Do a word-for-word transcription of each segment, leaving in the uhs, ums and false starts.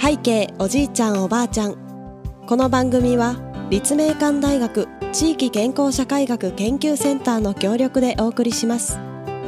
背景おじいちゃんおばあちゃん。この番組は立命館大学地域健康社会学研究センターの協力でお送りします。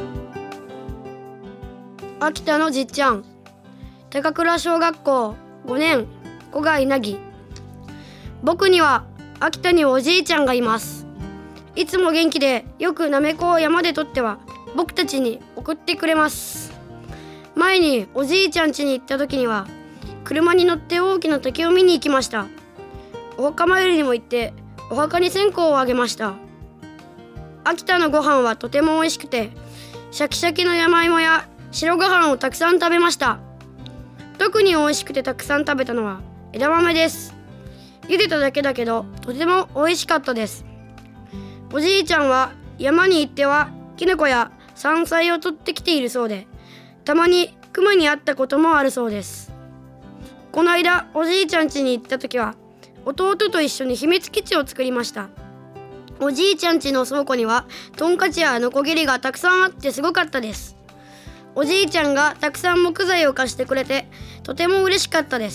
秋田のじっちゃん、高倉小学校ごねん小貝凪。僕には秋田におじいちゃんがいます。いつも元気でよくなめこを山で取っては僕たちに送ってくれます。前におじいちゃん家に行った時には車に乗って大きな竹を見に行きました。お墓参りにも行ってお墓に線香をあげました。秋田のご飯はとても美味しくて、シャキシャキの山芋や白ご飯をたくさん食べました。特に美味しくてたくさん食べたのは枝豆です。茹でただけだけどとても美味しかったです。おじいちゃんは山に行ってはキノコや山菜を取ってきているそうで、たまに熊に会ったこともあるそうです。この間おじいちゃん家に行った時は弟と一緒に秘密基地を作りました。おじいちゃん家の倉庫にはトンカチやノコギリがたくさんあってすごかったです。おじいちゃんがたくさん木材を貸してくれてとても嬉しかったです。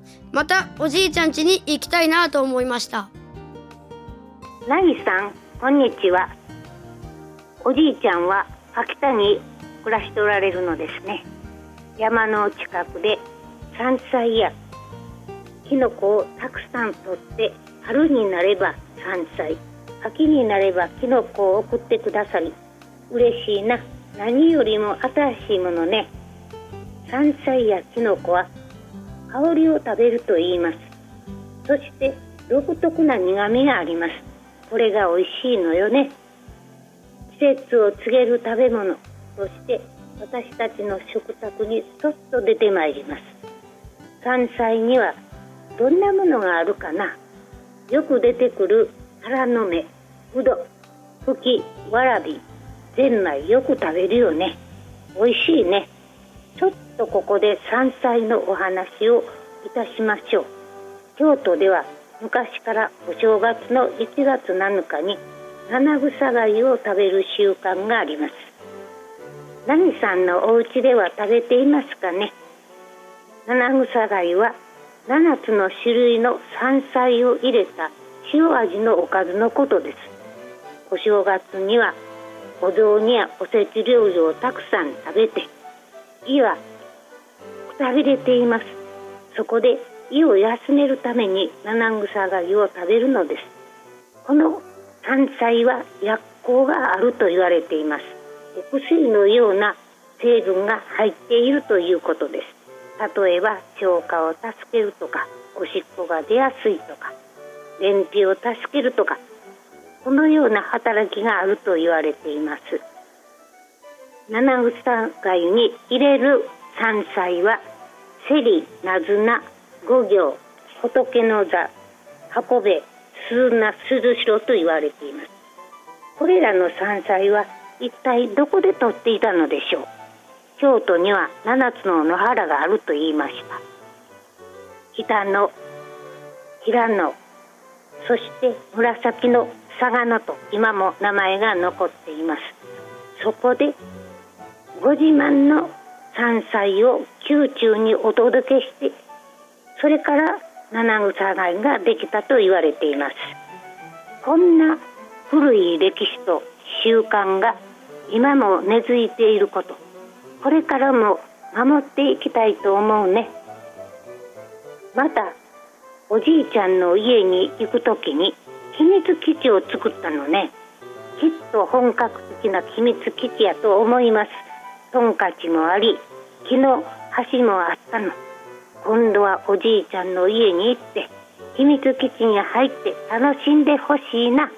またおじいちゃん家に行きたいなと思いました。 なぎさん、こんにちは。おじいちゃんは秋田に暮らしておられるのですね。山の近くで山菜やキノコをたくさん取って、春になれば山菜、秋になればキノコを送ってくださり嬉しいな。何よりも新しいものね。山菜やキノコは香りを食べると言います。そして独特な苦みがあります。これが美味しいのよね。季節を告げる食べ物として私たちの食卓にそっと出てまいります。山菜にはどんなものがあるかな。よく出てくるタラの芽、うど、ふき、わらび、ゼンマイ、よく食べるよね。美味しいね。ちょっとここで山菜のお話をいたしましょう。京都では昔からお正月のいちがつなのかに七草貝を食べる習慣があります。何さんのお家では食べていますかね。七草貝はななつの種類の山菜を入れた塩味のおかずのことです。お正月にはお雑煮やおせち料理をたくさん食べて胃はくたびれています。そこで胃を休めるために七草貝を食べるのです。この山菜は薬効があると言われています。お薬のような成分が入っているということです。例えば消化を助けるとか、おしっこが出やすいとか、便秘を助けるとか、このような働きがあると言われています。七草貝に入れる山菜はセリ、ナズナ、五行、仏の座、箱べ、スズナ、スズシロと言われています。これらの山菜は一体どこで取っていたのでしょう。京都にはななつの野原があると言いました。北野、平野、そして紫の嵯峨野と今も名前が残っています。そこでご自慢の山菜を宮中にお届けして、それから七草貝ができたと言われています。こんな古い歴史と習慣が今も根付いていること、これからも守っていきたいと思うね。またおじいちゃんの家に行くときに秘密基地を作ったのね。きっと本格的な秘密基地やと思います。トンカチもあり、木の橋もあったの。今度はおじいちゃんの家に行って秘密基地に入って楽しんでほしいな。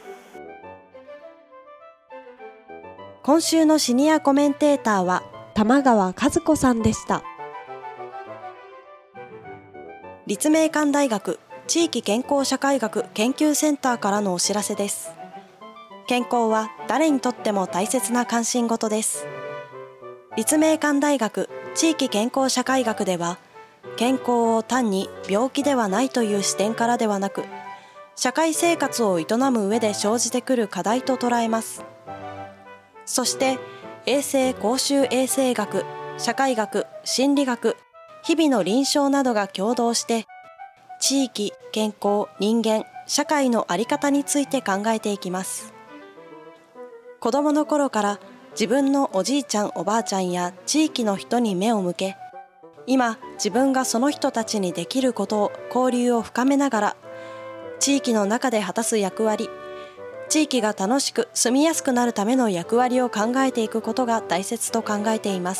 今週のシニアコメンテーターは玉川和子さんでした。立命館大学地域健康社会学研究センターからのお知らせです。健康は誰にとっても大切な関心事です。立命館大学地域健康社会学では、健康を単に病気ではないという視点からではなく、社会生活を営む上で生じてくる課題と捉えます。そして衛生公衆衛生学、社会学、心理学、 日々の臨床などが共同して地域、健康、人間、社会の在り方について考えていきます。子どもの頃から自分のおじいちゃんおばあちゃんや地域の人に目を向け、今自分がその人たちにできることを交流を深めながら地域の中で果たす役割、地域が楽しく住みやすくなるための役割を考えていくことが大切と考えています。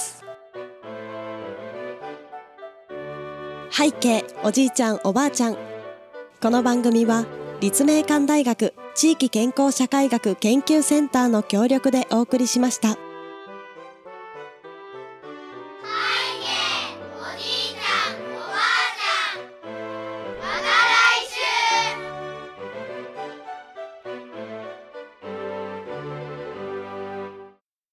背景おじいちゃんおばあちゃん。この番組は立命館大学地域健康社会学研究センターの協力でお送りしました。